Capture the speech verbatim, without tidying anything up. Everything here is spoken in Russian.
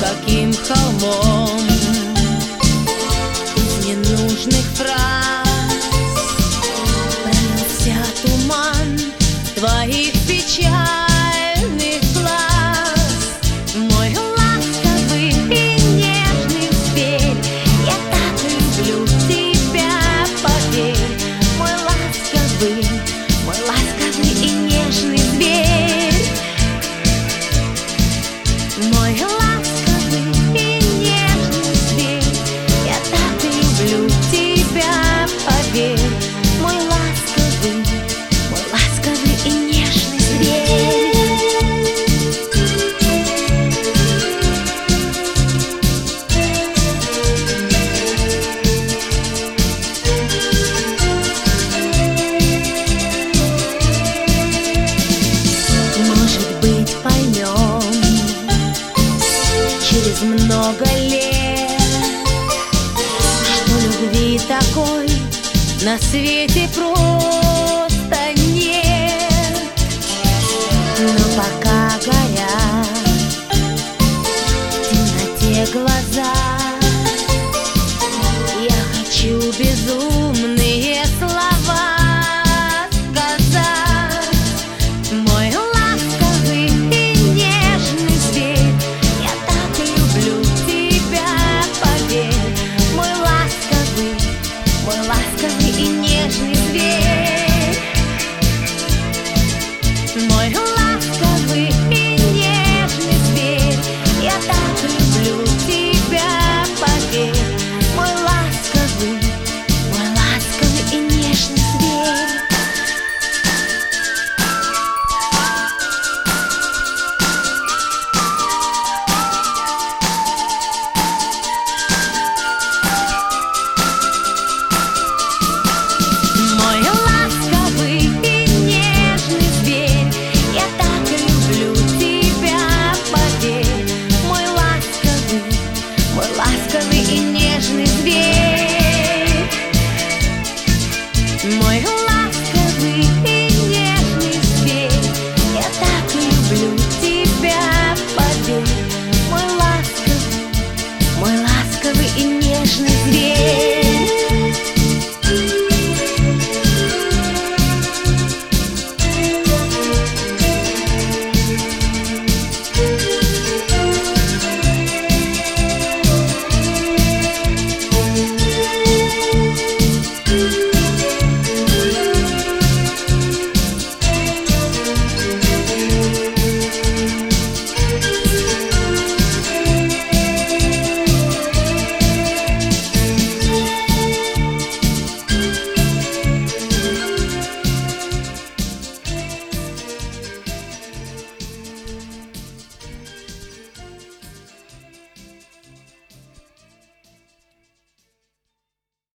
каким холмом. Из ненужных фраз пронесся туман твоих печальных глаз. Мой ласковый и нежный зверь, я так люблю тебя, поверь. Мой ласковый, мой ласковый и нежный зверь. Мой ласковый и нежный зверь, я так люблю тебя, поверь. Мой ласковый, мой ласковый и нежный зверь. Может быть, поймем через много лет, что любви такой на свете просто нет. Но пока горят в темноте глаза,